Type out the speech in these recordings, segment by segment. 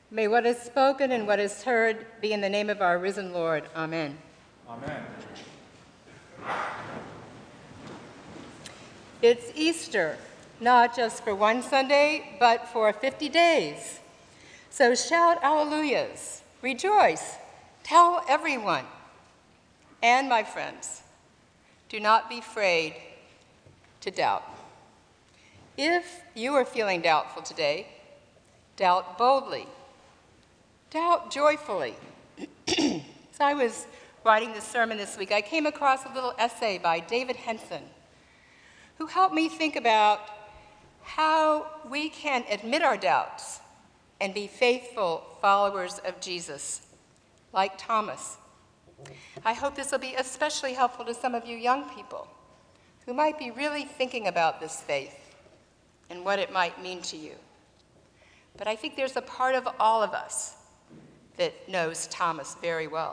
May what is spoken and what is heard be in the name of our risen Lord. Amen. Amen. It's Easter, not just for one Sunday, but for 50 days. So shout alleluias, rejoice, tell everyone. And my friends, do not be afraid to doubt. If you are feeling doubtful today, doubt boldly, doubt joyfully. As I was writing this sermon this week, I came across a little essay by David Henson, who helped me think about how we can admit our doubts and be faithful followers of Jesus, like Thomas. I hope this will be especially helpful to some of you young people who might be really thinking about this faith and what it might mean to you. But I think there's a part of all of us that knows Thomas very well.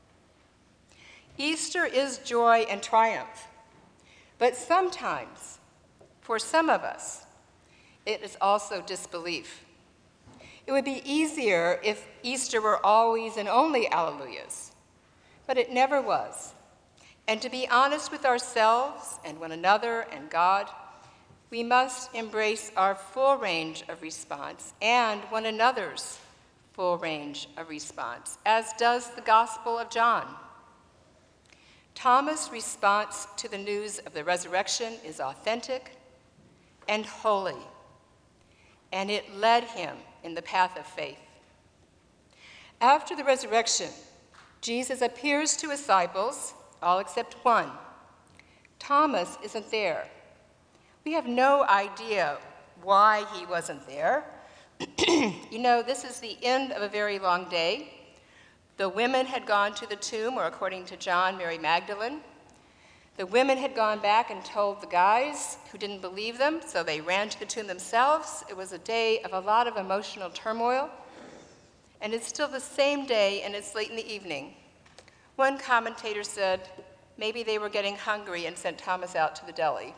Easter is joy and triumph, but sometimes, for some of us, it is also disbelief. It would be easier if Easter were always and only alleluias, but it never was. And to be honest with ourselves and one another and God, we must embrace our full range of response and one another's full range of response, as does the Gospel of John. Thomas' response to the news of the resurrection is authentic and holy, and it led him in the path of faith. After the resurrection, Jesus appears to his disciples, all except one. Thomas isn't there. We have no idea why he wasn't there. You know, this is the end of a very long day. The women had gone to the tomb, or according to John, Mary Magdalene. The women had gone back and told the guys who didn't believe them, so they ran to the tomb themselves. It was a day of a lot of emotional turmoil. And it's still the same day, and it's late in the evening. One commentator said maybe they were getting hungry and sent Thomas out to the deli.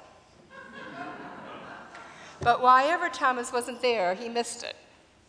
But why ever Thomas wasn't there, he missed it.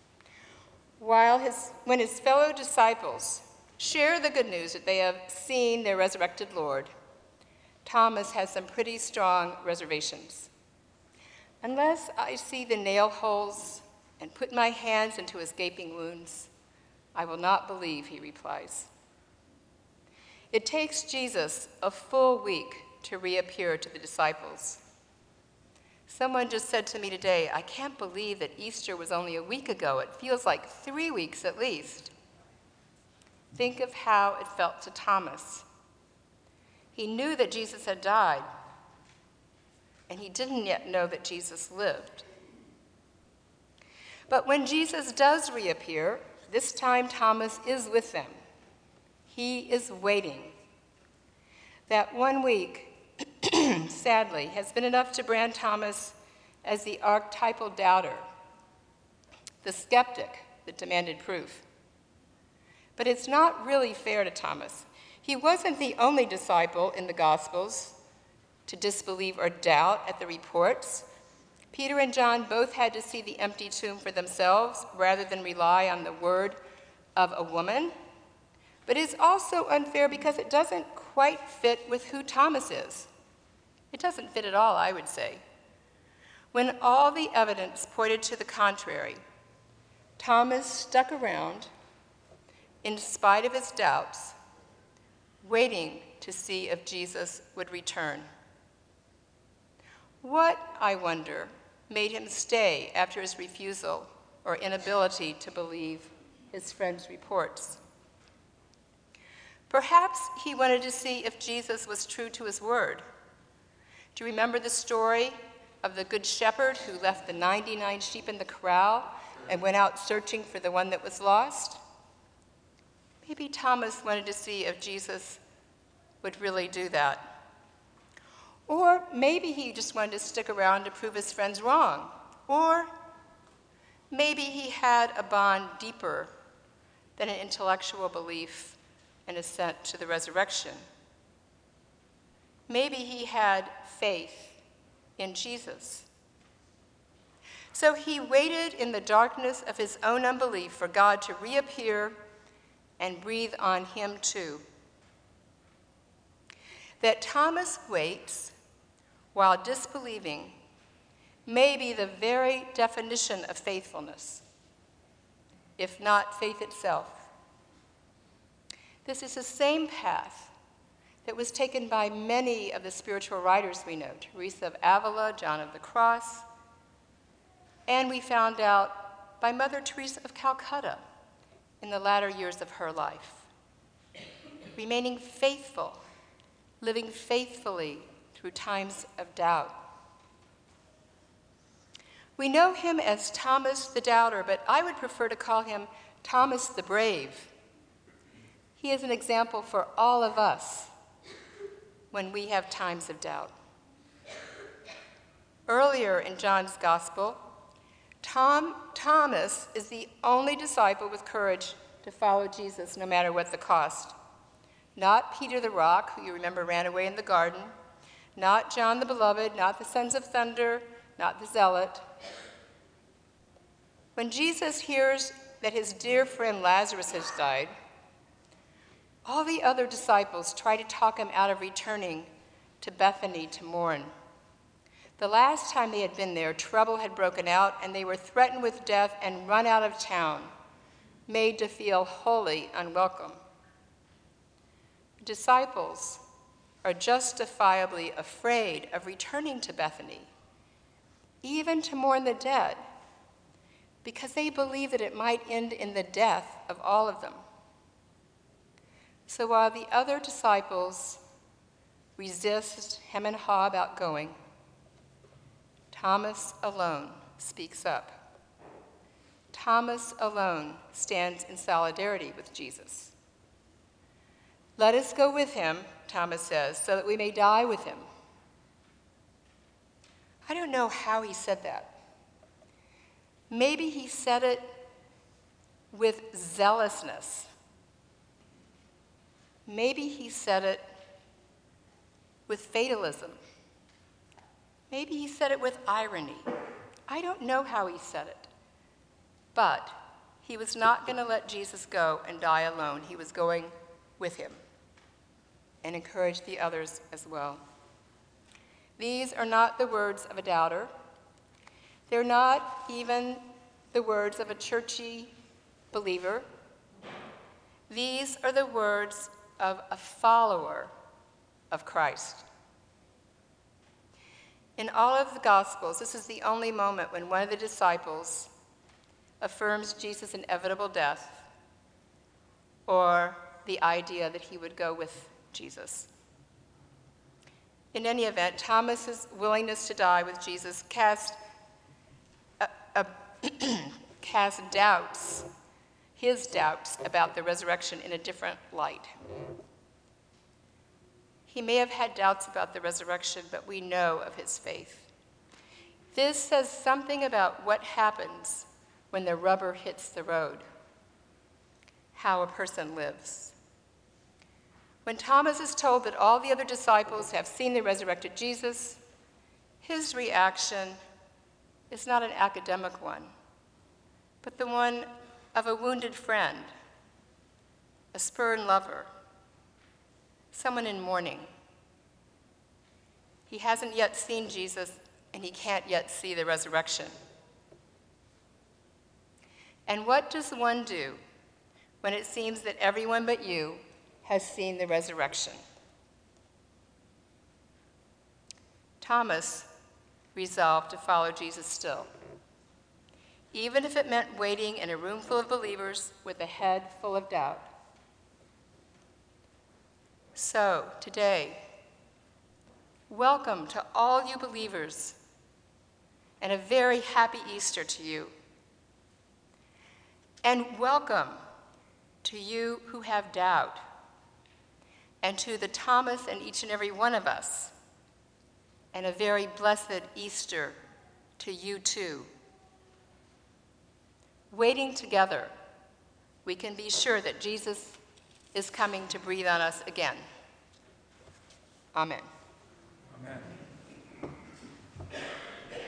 When his fellow disciples share the good news that they have seen their resurrected Lord, Thomas has some pretty strong reservations. Unless I see the nail holes and put my hands into his gaping wounds, I will not believe, he replies. It takes Jesus a full week to reappear to the disciples. Someone just said to me today, I can't believe that Easter was only a week ago. It feels like 3 weeks at least. Think of how it felt to Thomas. He knew that Jesus had died, and he didn't yet know that Jesus lived. But when Jesus does reappear, this time Thomas is with them. He is waiting. That 1 week, sadly, has been enough to brand Thomas as the archetypal doubter, the skeptic that demanded proof. But it's not really fair to Thomas. He wasn't the only disciple in the Gospels to disbelieve or doubt at the reports. Peter and John both had to see the empty tomb for themselves rather than rely on the word of a woman. But it's also unfair because it doesn't quite fit with who Thomas is. It doesn't fit at all, I would say. When all the evidence pointed to the contrary, Thomas stuck around in spite of his doubts, waiting to see if Jesus would return. What, I wonder, made him stay after his refusal or inability to believe his friend's reports? Perhaps he wanted to see if Jesus was true to his word. Do you remember the story of the good shepherd who left the 99 sheep in the corral and went out searching for the one that was lost? Maybe Thomas wanted to see if Jesus would really do that. Or maybe he just wanted to stick around to prove his friends wrong. Or maybe he had a bond deeper than an intellectual belief and assent to the resurrection. Maybe he had faith in Jesus. So he waited in the darkness of his own unbelief for God to reappear and breathe on him too. That Thomas waits while disbelieving may be the very definition of faithfulness, if not faith itself. This is the same path that was taken by many of the spiritual writers we know, Teresa of Avila, John of the Cross, and we found out by Mother Teresa of Calcutta in the latter years of her life. Remaining faithful, living faithfully through times of doubt. We know him as Thomas the Doubter, but I would prefer to call him Thomas the Brave. He is an example for all of us when we have times of doubt. Earlier in John's Gospel, Thomas is the only disciple with courage to follow Jesus no matter what the cost. Not Peter the Rock, who you remember ran away in the garden, not John the Beloved, not the Sons of Thunder, not the Zealot. When Jesus hears that his dear friend Lazarus has died, all the other disciples try to talk him out of returning to Bethany to mourn. The last time they had been there, trouble had broken out, and they were threatened with death and run out of town, made to feel wholly unwelcome. Disciples are justifiably afraid of returning to Bethany, even to mourn the dead, because they believe that it might end in the death of all of them. So while the other disciples resist hem and haw about going, Thomas alone speaks up. Thomas alone stands in solidarity with Jesus. Let us go with him, Thomas says, so that we may die with him. I don't know how he said that. Maybe he said it with zealousness. Maybe he said it with fatalism. Maybe he said it with irony. I don't know how he said it. But he was not going to let Jesus go and die alone. He was going with him and encourage the others as well. These are not the words of a doubter. They're not even the words of a churchy believer. These are the words of a follower of Christ. In all of the Gospels, this is the only moment when one of the disciples affirms Jesus' inevitable death or the idea that he would go with Jesus. In any event, Thomas's willingness to die with Jesus cast doubts, his doubts about the resurrection in a different light. He may have had doubts about the resurrection, but we know of his faith. This says something about what happens when the rubber hits the road, how a person lives. When Thomas is told that all the other disciples have seen the resurrected Jesus, his reaction is not an academic one, but the one of a wounded friend, a spurned lover, someone in mourning. He hasn't yet seen Jesus, and he can't yet see the resurrection. And what does one do when it seems that everyone but you has seen the resurrection? Thomas resolved to follow Jesus still, even if it meant waiting in a room full of believers with a head full of doubt. So, today, welcome to all you believers, and a very happy Easter to you. And welcome to you who have doubt, and to the Thomas and each and every one of us, and a very blessed Easter to you too. Waiting together, we can be sure that Jesus is coming to breathe on us again. Amen.